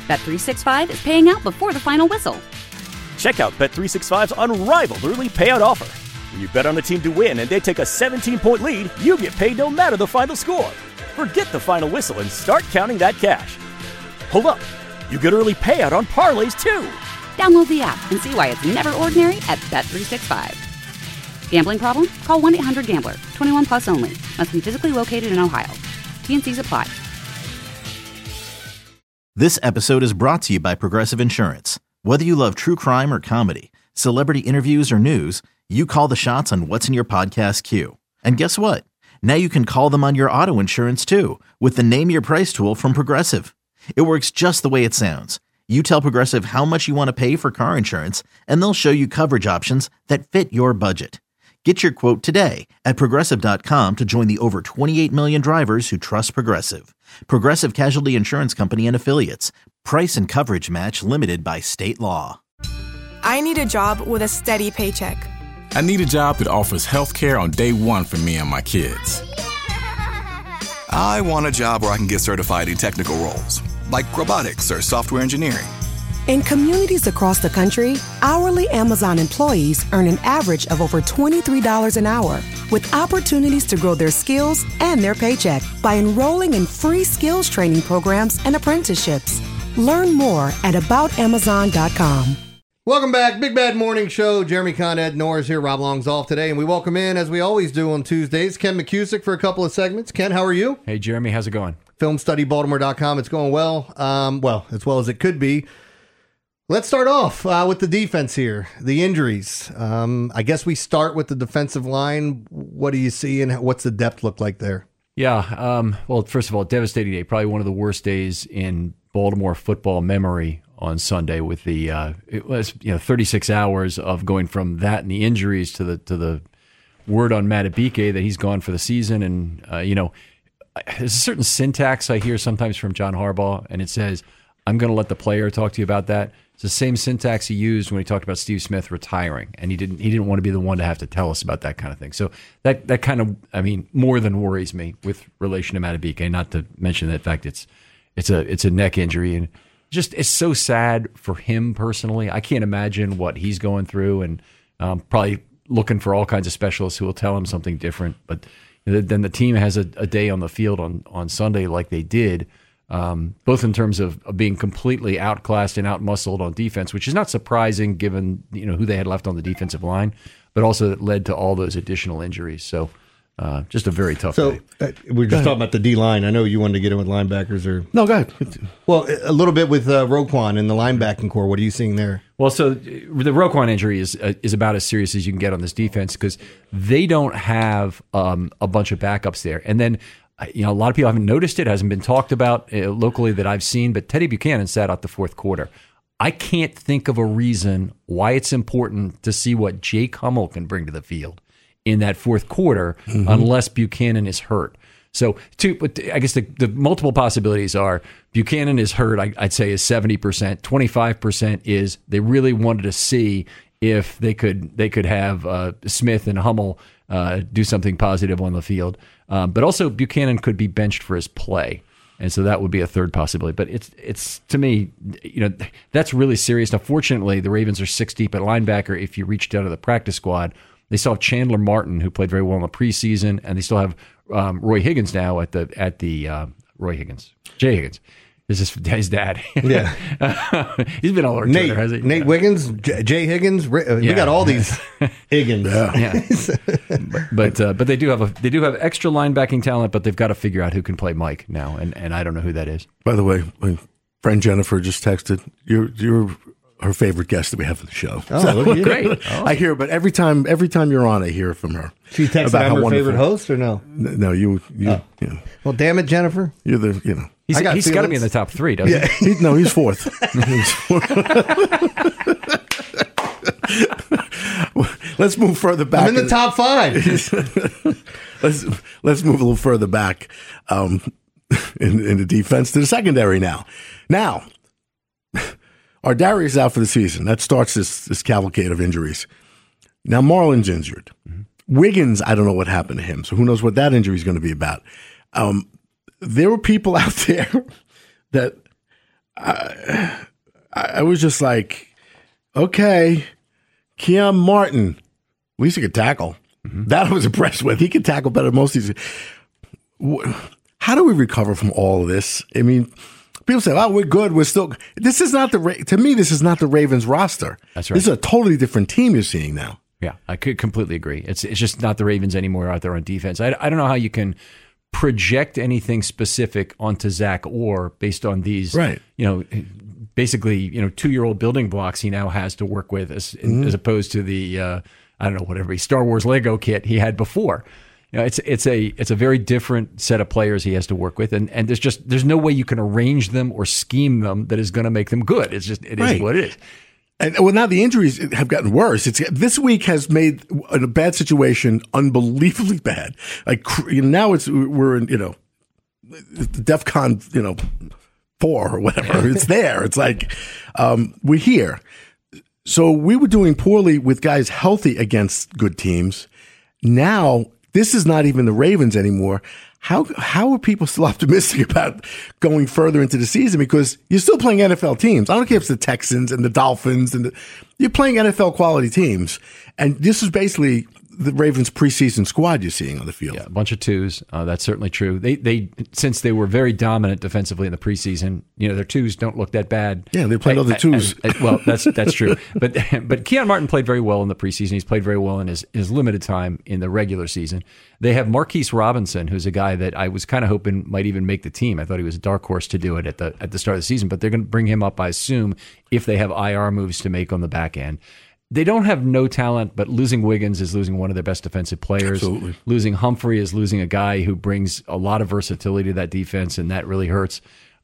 Bet365 is paying out before the final whistle. Check out Bet365's unrivaled early payout offer. When you bet on a team to win and they take a 17-point lead, you get paid no matter the final score. Forget the final whistle and start counting that cash. Hold up. You get early payout on parlays, too. Download the app and see why it's never ordinary at Bet365. Gambling problem? Call 1-800-GAMBLER. 21 plus only. Must be physically located in Ohio. T&Cs apply. This episode is brought to you by Progressive Insurance. Whether you love true crime or comedy, celebrity interviews or news, you call the shots on what's in your podcast queue. And guess what? Now you can call them on your auto insurance too with the Name Your Price tool from Progressive. It works just the way it sounds. You tell Progressive how much you want to pay for car insurance, and they'll show you coverage options that fit your budget. Get your quote today at Progressive.com to join the over 28 million drivers who trust Progressive. Progressive Casualty Insurance Company and Affiliates. Price and coverage match limited by state law. I need a job with a steady paycheck. I need a job that offers health care on day one for me and my kids. I want a job where I can get certified in technical roles, like robotics or software engineering. In communities across the country, hourly Amazon employees earn an average of over $23 an hour, with opportunities to grow their skills and their paycheck by enrolling in free skills training programs and apprenticeships. Learn more at aboutamazon.com. Welcome back. Big Bad Morning Show. Jeremy Conn, Ed Norris here. Rob Long's off today. And we welcome in, as we always do on Tuesdays, Ken McCusick for a couple of segments. Ken, how are you? Hey, Jeremy. How's it going? FilmStudyBaltimore.com. It's going well. As well as it could be. Let's start off with the defense here. The injuries. I guess we start with the defensive line. What do you see and what's the depth look like there? Yeah. Well, first of all, devastating day. Probably one of the worst days in Baltimore football memory on Sunday with the it was 36 hours of going from that and the injuries to the word on Madubuike that he's gone for the season. And there's a certain syntax I hear sometimes from John Harbaugh, and it says, "I'm going to let the player talk to you about that." It's the same syntax he used when he talked about Steve Smith retiring, and he didn't want to be the one to have to tell us about that kind of thing. So that kind of, more than worries me with relation to Madubuike. Not to mention the fact it's a neck injury, and just it's so sad for him personally. I can't imagine what he's going through, and probably looking for all kinds of specialists who will tell him something different. But then the team has a day on the field on Sunday like they did. Both in terms of being completely outclassed and outmuscled on defense, which is not surprising given who they had left on the defensive line, but also it led to all those additional injuries. So just a very tough day. We're just talking about the D-line. I know you wanted to get in with linebackers. No, go ahead. Well, a little bit with Roquan in the linebacking core. What are you seeing there? Well, so the Roquan injury is about as serious as you can get on this defense because they don't have a bunch of backups there. And then a lot of people haven't noticed it, hasn't been talked about locally that I've seen, but Teddy Buchanan sat out the fourth quarter. I can't think of a reason why it's important to see what Jake Hummel can bring to the field in that fourth quarter unless Buchanan is hurt. So I guess the multiple possibilities are Buchanan is hurt, I'd say is 70%. 25% is they really wanted to see if they could have Smith and Hummel do something positive on the field. But also Buchanan could be benched for his play. And so that would be a third possibility. But it's to me, that's really serious. Now, fortunately, the Ravens are 6 deep at linebacker. If you reach down to the practice squad, they still have Chandler Martin, who played very well in the preseason, and they still have Roy Higgins now at the Roy Higgins, Jay Higgins. This is his dad. Yeah, he's been all over Twitter, has he? Nate Wiggins, Jay Higgins. We got all these Higgins. Yeah. But they do have extra linebacking talent, but they've got to figure out who can play Mike now, and I don't know who that is. By the way, my friend Jennifer just texted you're her favorite guest that we have for the show. Oh, so, great! Oh. I hear, but every time you're on, I hear from her. She texted about I'm her favorite host, or no? No, you. Well, damn it, Jennifer. You're the He's got to be in the top 3, doesn't he? He's fourth. Let's move further back. I'm in the top 5. Let's move a little further back in the defense to the secondary now. Now, Ardarius out for the season. That starts this cavalcade of injuries. Now, Marlon's injured. Mm-hmm. Wiggins, I don't know what happened to him, so who knows what that injury is going to be about. There were people out there that I was just like, okay, Keon Martin, at least he could tackle. Mm-hmm. That I was impressed with. He could tackle better than most of these. How do we recover from all of this? I mean, people say, "Oh, we're good. We're still." This is not to me. This is not the Ravens roster. That's right. This is a totally different team you're seeing now. Yeah, I could completely agree. It's just not the Ravens anymore out there on defense. I don't know how you can project anything specific onto Zach Orr based on these, right? Basically, 2-year-old building blocks he now has to work with, as opposed to the I don't know, whatever Star Wars Lego kit he had before. It's a very different set of players he has to work with, and there's no way you can arrange them or scheme them that is going to make them good. It is what it is. And now the injuries have gotten worse. This week has made a bad situation unbelievably bad. Like now we're in DEFCON 4 or whatever. It's there. It's like we're here. So we were doing poorly with guys healthy against good teams. Now this is not even the Ravens anymore. How are people still optimistic about going further into the season? Because you're still playing NFL teams. I don't care if it's the Texans and the Dolphins, you're playing NFL quality teams. And this is basically the Ravens preseason squad you're seeing on the field. Yeah, a bunch of twos. That's certainly true. They since they were very dominant defensively in the preseason, their twos don't look that bad. Yeah, they played other twos. Well, that's true. But Keon Martin played very well in the preseason. He's played very well in his limited time in the regular season. They have Marquise Robinson, who's a guy that I was kind of hoping might even make the team. I thought he was a dark horse to do it at the start of the season, but they're going to bring him up, I assume, if they have IR moves to make on the back end. They don't have no talent, but losing Wiggins is losing one of their best defensive players. Absolutely. Losing Humphrey is losing a guy who brings a lot of versatility to that defense, and that really hurts.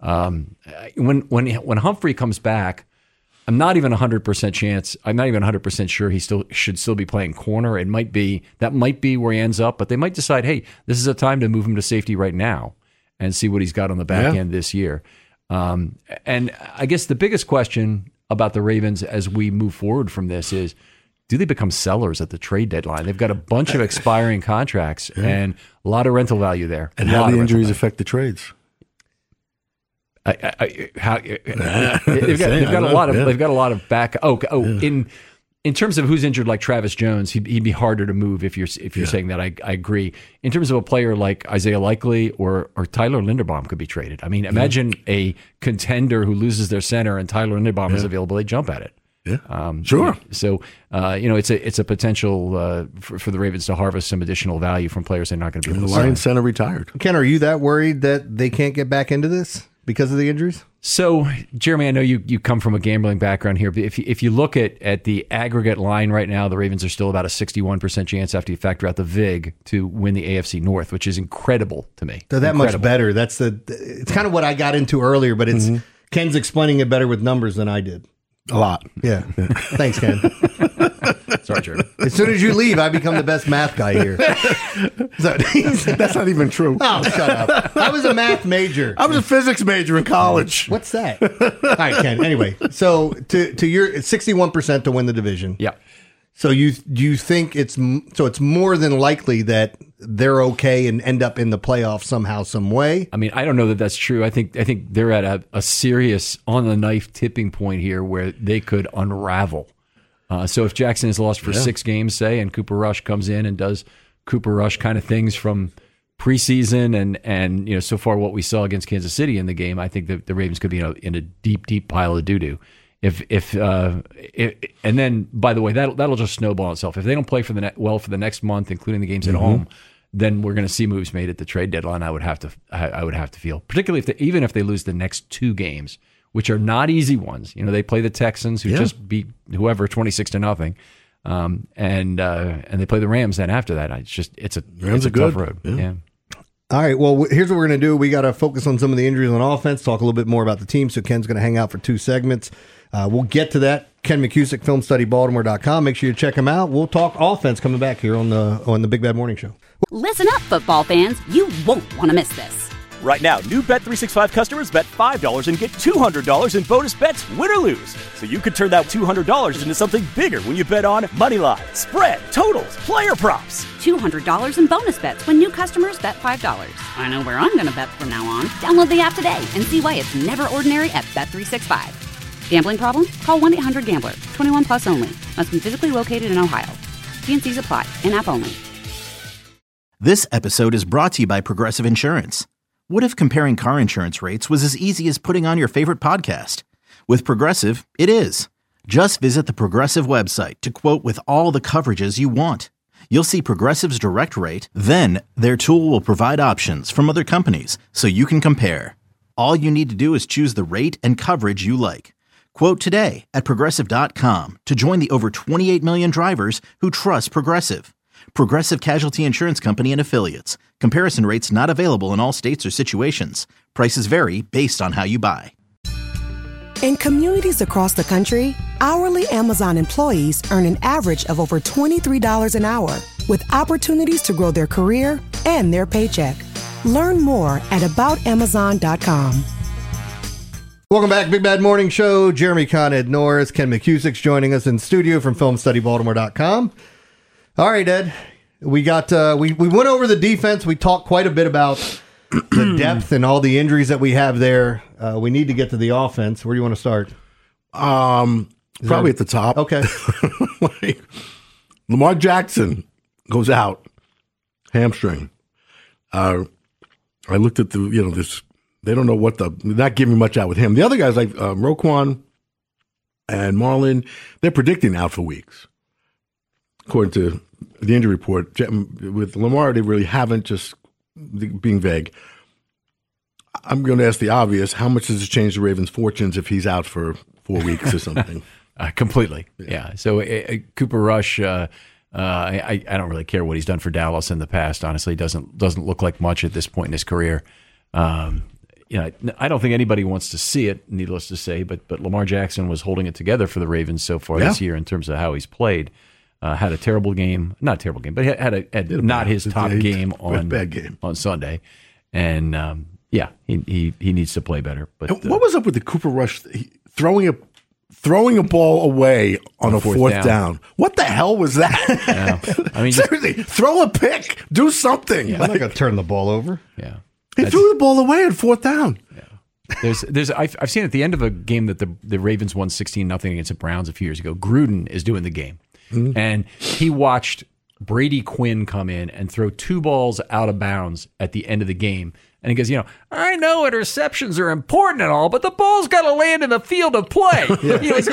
When Humphrey comes back, I'm not even 100% sure he should still be playing corner. That might be where he ends up, but they might decide, hey, this is a time to move him to safety right now and see what he's got on the back end this year. And I guess the biggest question about the Ravens as we move forward from this is, do they become sellers at the trade deadline? They've got a bunch of expiring contracts and a lot of rental value there. And how do the injuries affect the trades? They've got a lot of back. In terms of who's injured, like Travis Jones, he'd be harder to move if you're saying that. I agree. In terms of a player like Isaiah Likely or Tyler Linderbaum could be traded. I mean, imagine a contender who loses their center and Tyler Linderbaum is available. They jump at it. Yeah, sure. So it's a potential for the Ravens to harvest some additional value from players they're not going to be able to sign. The Lions center retired. Ken, are you that worried that they can't get back into this because of the injuries? So, Jeremy, I know you come from a gambling background here, but if you look at the aggregate line right now, the Ravens are still about a 61% chance after you factor out the VIG to win the AFC North, which is incredible to me. They're that much better. It's kind of what I got into earlier, but it's Ken's explaining it better with numbers than I did. A lot. Yeah. Thanks, Ken. Sorry, Jeremy. As soon as you leave, I become the best math guy here. That's not even true. Oh, shut up. I was a math major. I was a physics major in college. What's that? All right, Ken. Anyway, so to your 61% to win the division. Yeah. So do you think it's more than likely that they're okay and end up in the playoffs somehow, some way? I mean, I don't know that that's true. I think they're at a serious on the knife tipping point here where they could unravel. So if Jackson is lost for 6 games, say, and Cooper Rush comes in and does Cooper Rush kind of things from preseason and so far what we saw against Kansas City in the game, I think that the Ravens could be in a deep pile of doo-doo. If and then, by the way, that'll just snowball itself. If they don't play for the next month, including the games at home, then we're going to see moves made at the trade deadline. I would have to feel, particularly even if they lose the next 2 games, which are not easy ones. They play the Texans, who just beat whoever 26-0, and they play the Rams. Then after that, it's a tough road. Yeah. All right, well, here's what we're going to do. We got to focus on some of the injuries on offense, talk a little bit more about the team. So Ken's going to hang out for 2 segments. We'll get to that. Ken McCusick, FilmStudyBaltimore.com. Make sure you check him out. We'll talk offense coming back here on the Big Bad Morning Show. Listen up, football fans. You won't want to miss this. Right now, new Bet365 customers bet $5 and get $200 in bonus bets, win or lose. So you could turn that $200 into something bigger when you bet on moneyline, spread, totals, player props. $200 in bonus bets when new customers bet $5. I know where I'm going to bet from now on. Download the app today and see why it's never ordinary at Bet365. Gambling problem? Call 1-800-GAMBLER. 21 plus only. Must be physically located in Ohio. T&Cs apply. In-app only. This episode is brought to you by Progressive Insurance. What if comparing car insurance rates was as easy as putting on your favorite podcast? With Progressive, it is. Just visit the Progressive website to quote with all the coverages you want. You'll see Progressive's direct rate, then their tool will provide options from other companies so you can compare. All you need to do is choose the rate and coverage you like. Quote today at Progressive.com to join the over 28 million drivers who trust Progressive. Progressive Casualty Insurance Company and Affiliates. Comparison rates not available in all states or situations. Prices vary based on how you buy. In communities across the country, hourly Amazon employees earn an average of over $23 an hour, with opportunities to grow their career and their paycheck. Learn more at aboutamazon.com. Welcome back, Big Bad Morning Show. Jeremy Conn, Ed Norris, Ken McCusick's joining us in studio from FilmStudyBaltimore.com. All right, Ed. We got we went over the defense. We talked quite a bit about the depth and all the injuries that we have there. We need to get to the offense. Where do you want to start? Probably at the top. Okay. Lamar Jackson goes out, hamstring. I looked at this. They don't know they're not giving much out with him. The other guys like Roquan and Marlon, they're predicting out for weeks. According to the injury report, with Lamar, they really haven't, just being vague. I'm going to ask the obvious. How much does it change the Ravens' fortunes if he's out for 4 weeks or something? Completely. Yeah. So Cooper Rush, I don't really care what he's done for Dallas in the past. Honestly, doesn't look like much at this point in his career. I don't think anybody wants to see it, needless to say, but Lamar Jackson was holding it together for the Ravens so far this year in terms of how he's played. Had a terrible game, not a terrible game, but had not his top game on Sunday, and he needs to play better. But what was up with the Cooper Rush throwing a ball away on a fourth down? What the hell was that? Yeah. I mean, seriously, throw a pick, do something. Yeah, I'm not going to turn the ball over. Yeah, he threw the ball away on fourth down. Yeah. I've seen at the end of a game that the Ravens won 16-0 against the Browns a few years ago. Gruden is doing the game. Mm-hmm. And he watched Brady Quinn come in and throw 2 balls out of bounds at the end of the game. And he goes, I know interceptions are important and all, but the ball's got to land in the field of play. That's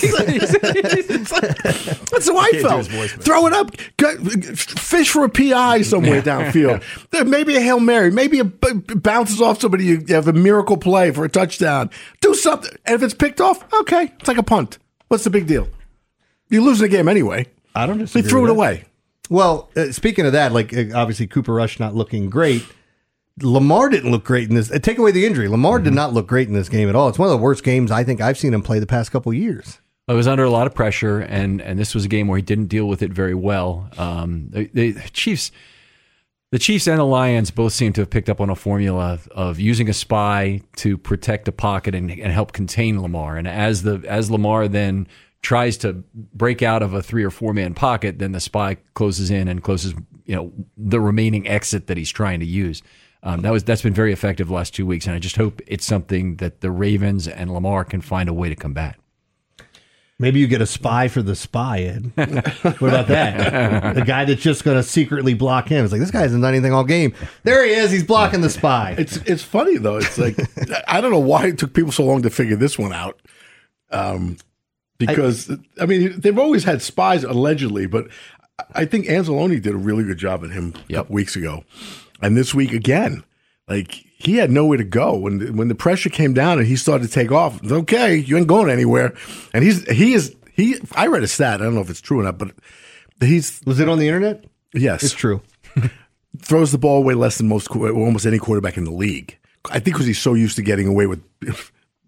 how I felt. Throw it up, fish for a PI somewhere downfield. Maybe a Hail Mary. Maybe it bounces off somebody. You have a miracle play for a touchdown. Do something. And if it's picked off, okay, it's like a punt. What's the big deal? You're losing the game anyway. I don't disagree. He threw it away. Well, speaking of that, obviously Cooper Rush not looking great. Lamar didn't look great in this. Take away the injury. Lamar did not look great in this game at all. It's one of the worst games I think I've seen him play the past couple of years. It was under a lot of pressure, and this was a game where he didn't deal with it very well. The Chiefs and the Lions both seem to have picked up on a formula of using a spy to protect the pocket and help contain Lamar. And as Lamar then tries to break out of a 3 or 4 man pocket, then the spy closes in and closes the remaining exit that he's trying to use. That's been very effective the last 2 weeks, and I just hope it's something that the Ravens and Lamar can find a way to combat. Maybe you get a spy for the spy, Ed. What about that? The guy that's just going to secretly block him. It's like, this guy hasn't done anything all game. There he is. He's blocking the spy. It's funny, though. It's like, I don't know why it took people so long to figure this one out. Because, they've always had spies, allegedly, but I think Anzalone did a really good job at him a couple weeks ago. And this week again, he had nowhere to go. When the pressure came down and he started to take off, it's okay, you ain't going anywhere. And I read a stat, I don't know if it's true or not, but was it on the internet? Yes. It's true. Throws the ball away less than almost any quarterback in the league. I think because he's so used to getting away with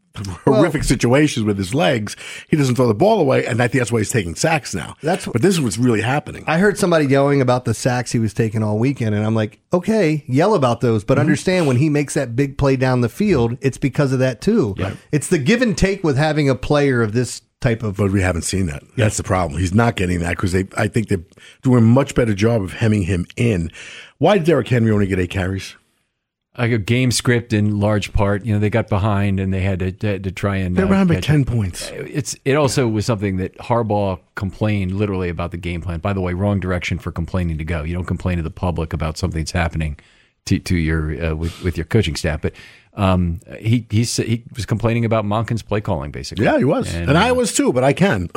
horrific situations with his legs. He doesn't throw the ball away, and I think that's why he's taking sacks now. But this is what's really happening. I heard somebody yelling about the sacks he was taking all weekend, and I'm like, okay, yell about those, but understand when he makes that big play down the field, it's because of that too. Yeah. It's the give and take with having a player of this type of. But we haven't seen that. That's the problem. He's not getting that because I think they're doing a much better job of hemming him in. Why did Derrick Henry only get 8 carries? Like a game script in large part. They got behind and they had to try and. They ran by 10 points. It also was something that Harbaugh complained literally about the game plan. By the way, wrong direction for complaining to go. You don't complain to the public about something that's happening to your with your coaching staff. But he was complaining about Monken's play calling, basically. Yeah, he was. And I was too, but I can.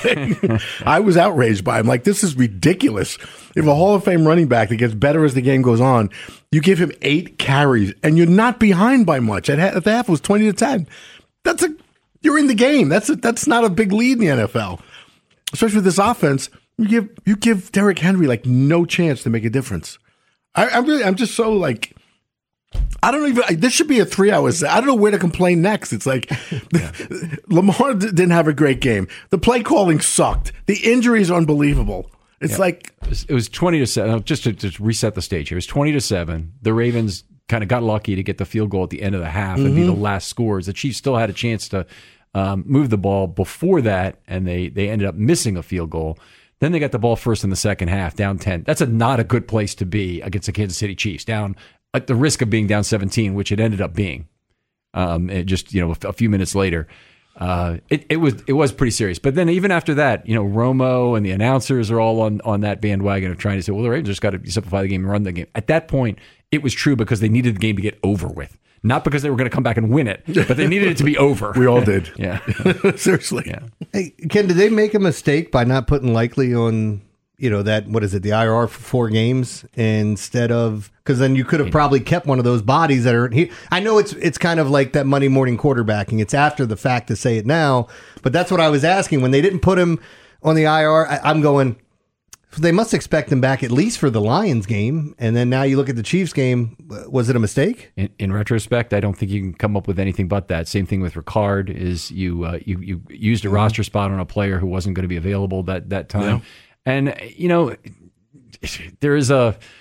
I was outraged by him. Like, this is ridiculous. If a Hall of Fame running back that gets better as the game goes on, you give him 8 carries and you're not behind by much. At the half it was 20-10. You're in the game. That's not a big lead in the NFL. Especially with this offense, you give Derrick Henry like no chance to make a difference. I'm just so like, I don't even, this should be a 3-hour set. I don't know where to complain next. It's like, Lamar didn't have a great game. The play calling sucked. The injuries are unbelievable. It's like. It was 20-7. Just to reset the stage here, it was 20-7. The Ravens kind of got lucky to get the field goal at the end of the half and be the last scores. The Chiefs still had a chance to move the ball before that, and they ended up missing a field goal. Then they got the ball first in the second half, down 10. That's not a good place to be against the Kansas City Chiefs, down at the risk of being down 17, which it ended up being. A few minutes later, it was pretty serious. But then even after that, Romo and the announcers are all on that bandwagon of trying to say, well, the Ravens just got to simplify the game and run the game. At that point, it was true because they needed the game to get over with. Not because they were going to come back and win it, but they needed it to be over. We all did. Yeah. Seriously. Yeah. Hey, Ken, did they make a mistake by not putting Likely on, the IR for 4 games instead of, because then you could have probably kept one of those bodies that are here. I know it's kind of like that Monday morning quarterbacking. It's after the fact to say it now, but that's what I was asking. When they didn't put him on the IR, I'm going, they must expect him back at least for the Lions game. And then now you look at the Chiefs game. Was it a mistake? In retrospect, I don't think you can come up with anything but that. Same thing with Ricard is you used a roster spot on a player who wasn't going to be available that time. Yeah. And, there is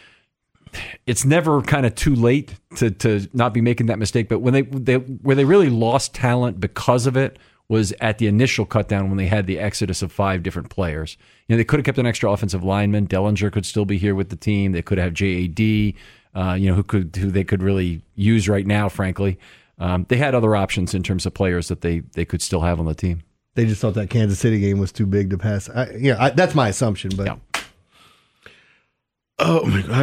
it's never kind of too late to not be making that mistake. But where they really lost talent because of it was at the initial cutdown when they had the exodus of 5 different players. They could have kept an extra offensive lineman. Dellinger could still be here with the team. They could have JAD, who they could really use right now, frankly. They had other options in terms of players that they could still have on the team. They just thought that Kansas City game was too big to pass. That's my assumption, but. Yeah. Oh my God!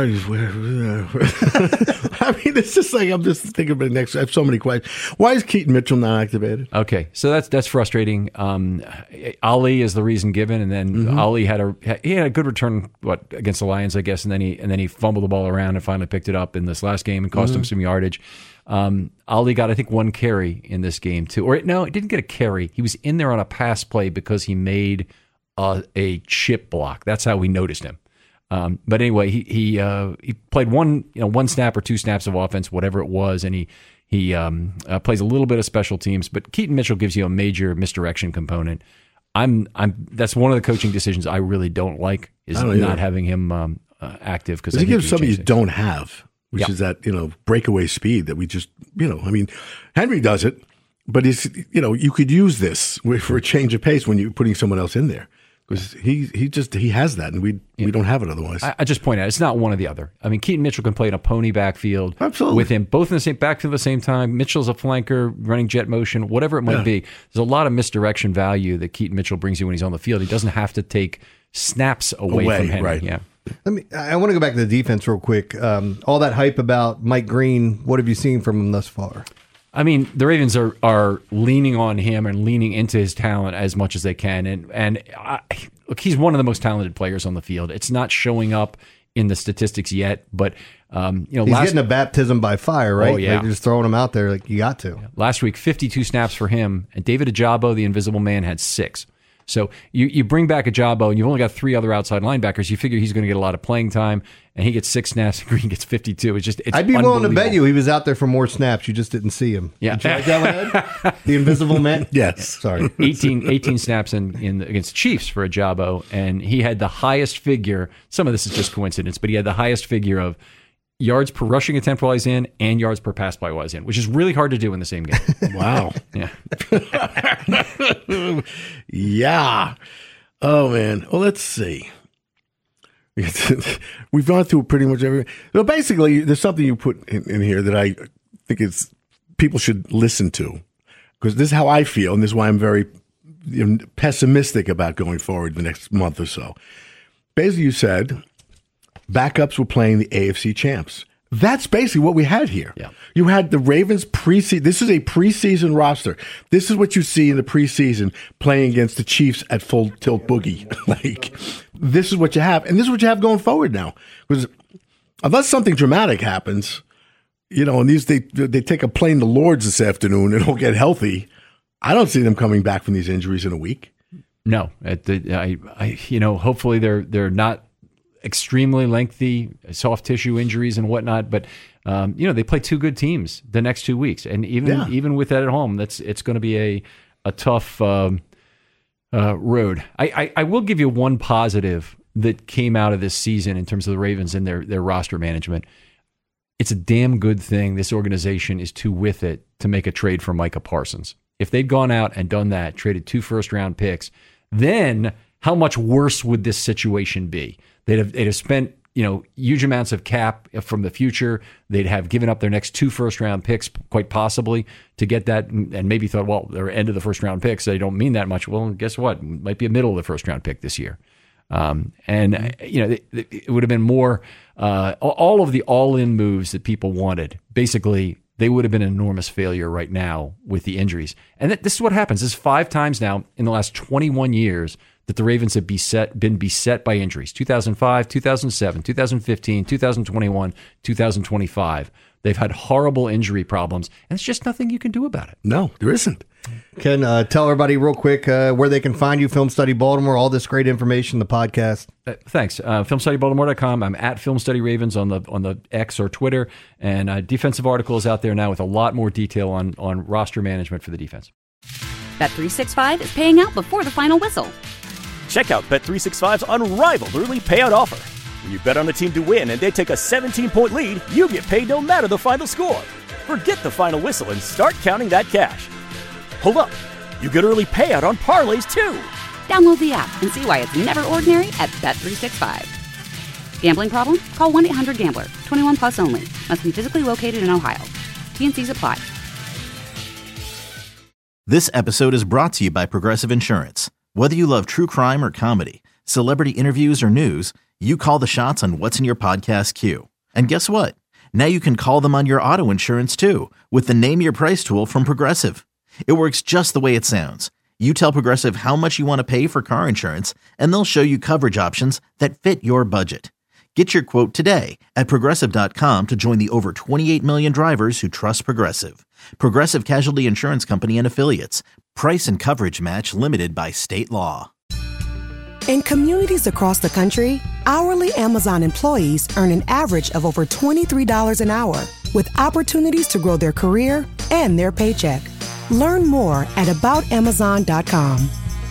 I mean, it's just like I'm just thinking about next. I have so many questions. Why is Keaton Mitchell not activated? Okay, so that's frustrating. Ali is the reason given, and then Ali had a good return against the Lions, I guess, and then he fumbled the ball around and finally picked it up in this last game and cost him some yardage. Ali got, I think, 1 carry in this game too, or no, he didn't get a carry. He was in there on a pass play because he made a chip block. That's how we noticed him. But anyway, he played one snap or 2 snaps of offense, whatever it was, and he plays a little bit of special teams. But Keaton Mitchell gives you a major misdirection component. That's one of the coaching decisions I really don't like is not having him active because he gives something you don't have, which is that breakaway speed that we just Henry does it, but it's you could use this for a change of pace when you're putting someone else in there. Because he has that, and we don't have it otherwise. I just point out, it's not one or the other. I mean, Keaton Mitchell can play in a pony backfield with him, both in the same backfield at the same time. Mitchell's a flanker, running jet motion, whatever it might be. There's a lot of misdirection value that Keaton Mitchell brings you when he's on the field. He doesn't have to take snaps away from Henry. Right. Yeah. I want to go back to the defense real quick. All that hype about Mike Green, what have you seen from him thus far? I mean, the Ravens are leaning on him and leaning into his talent as much as they can. And look, he's one of the most talented players on the field. It's not showing up in the statistics yet, but he's getting a baptism by fire, right? Oh, yeah. They're just throwing him out there like you got to. Last week, 52 snaps for him, and David Ajabo, the Invisible Man, had 6. So you bring back Ajabo, and you've only got 3 other outside linebackers. You figure he's going to get a lot of playing time, and he gets 6 snaps, and Green gets 52. It's I'd be willing to bet you he was out there for more snaps. You just didn't see him. Yeah. Did you like that one, Ed? The Invisible Man? Yes. Sorry. 18 snaps in against the Chiefs for Ajabo, and he had the highest figure. Some of this is just coincidence, but he had the highest figure of yards per rushing attempt while he's in and yards per pass play while he's in, which is really hard to do in the same game. Wow. Yeah. Yeah. Oh, man. Well, let's see. We've gone through pretty much everything. So basically, there's something you put in here that I think people should listen to, because this is how I feel, and this is why I'm very pessimistic about going forward the next month or so. Basically, you said backups were playing the AFC champs. That's basically what we had here. Yeah. You had the Ravens preseason. This is a preseason roster. This is what you see in the preseason playing against the Chiefs at full tilt boogie. Like, this is what you have. And this is what you have going forward now. Because unless something dramatic happens, and they take a plane to Lords this afternoon and don't get healthy, I don't see them coming back from these injuries in a week. No. Hopefully they're not extremely lengthy soft tissue injuries and whatnot, but they play 2 good teams the next 2 weeks, and even with that at home, it's going to be a tough road. I will give you one positive that came out of this season in terms of the Ravens and their roster management. It's a damn good thing this organization is too with it to make a trade for Micah Parsons. If they'd gone out and done that, traded 2 first-round picks, then how much worse would this situation be? They'd have spent huge amounts of cap from the future. They'd have given up their next 2 first-round picks, quite possibly, to get that, and maybe thought, well, they're end of the first-round picks. They don't mean that much. Well, guess what? It might be a middle of the first-round pick this year. It would have been more all of the all-in moves that people wanted. Basically, they would have been an enormous failure right now with the injuries. And this is what happens. This is 5 times now in the last 21 years that the Ravens have been beset by injuries. 2005, 2007, 2015, 2021, 2025. They've had horrible injury problems, and it's just nothing you can do about it. No, there isn't. Ken, tell everybody real quick where they can find you, Film Study Baltimore, all this great information, the podcast. Thanks. FilmStudyBaltimore.com. I'm at Film Study Ravens on the X or Twitter, and defensive articles out there now with a lot more detail on roster management for the defense. Bet365 is paying out before the final whistle. Check out Bet365's unrivaled early payout offer. When you bet on a team to win and they take a 17-point lead, you get paid no matter the final score. Forget the final whistle and start counting that cash. Hold up. You get early payout on parlays, too. Download the app and see why it's never ordinary at Bet365. Gambling problem? Call 1-800-GAMBLER. 21 plus only. Must be physically located in Ohio. T&Cs apply. This episode is brought to you by Progressive Insurance. Whether you love true crime or comedy, celebrity interviews or news, you call the shots on what's in your podcast queue. And guess what? Now you can call them on your auto insurance too with the Name Your Price tool from Progressive. It works just the way it sounds. You tell Progressive how much you want to pay for car insurance, and they'll show you coverage options that fit your budget. Get your quote today at Progressive.com to join the over 28 million drivers who trust Progressive. Progressive Casualty Insurance Company and Affiliates. Price and coverage match limited by state law. In communities across the country, hourly Amazon employees earn an average of over $23 an hour, with opportunities to grow their career and their paycheck. Learn more at aboutamazon.com.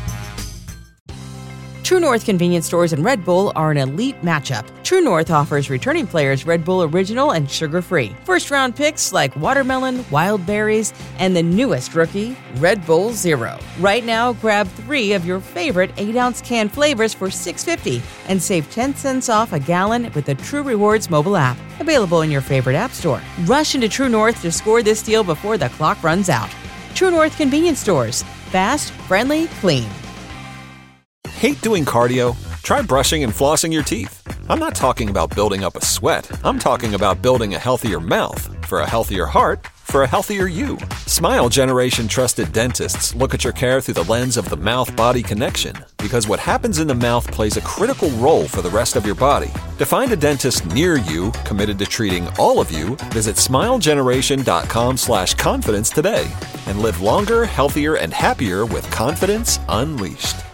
True North convenience stores and Red Bull are an elite matchup. True North offers returning players Red Bull Original and sugar-free. First-round picks like watermelon, wild berries, and the newest rookie, Red Bull Zero. Right now, grab 3 of your favorite 8-ounce can flavors for $6.50 and save 10 cents off a gallon with the True Rewards mobile app. Available in your favorite app store. Rush into True North to score this deal before the clock runs out. True North convenience stores. Fast, friendly, clean. Hate doing cardio? Try brushing and flossing your teeth. I'm not talking about building up a sweat. I'm talking about building a healthier mouth. For a healthier heart, for a healthier you. Smile Generation trusted dentists look at your care through the lens of the mouth-body connection, because what happens in the mouth plays a critical role for the rest of your body. To find a dentist near you committed to treating all of you, visit smilegeneration.com/confidence today and live longer, healthier, and happier with confidence unleashed.